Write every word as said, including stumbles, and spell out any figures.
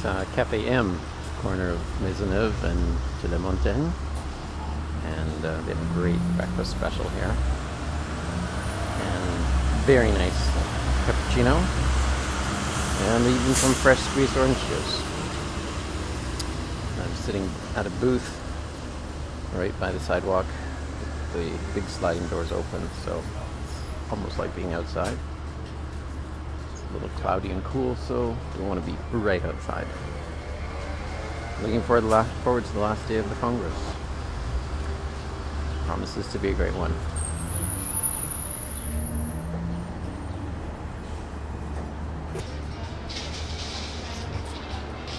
uh, Cafe M, corner of Maisonneuve and de la Montagne. And uh, they have a great breakfast special here. And very nice cappuccino. And even some fresh squeezed orange juice. I'm sitting at a booth right by the sidewalk. The big sliding doors open, so it's almost like being outside. It's a little cloudy and cool, so we want to be right outside. Looking forward to, la- forward to the last day of the Congress. Promises to be a great one.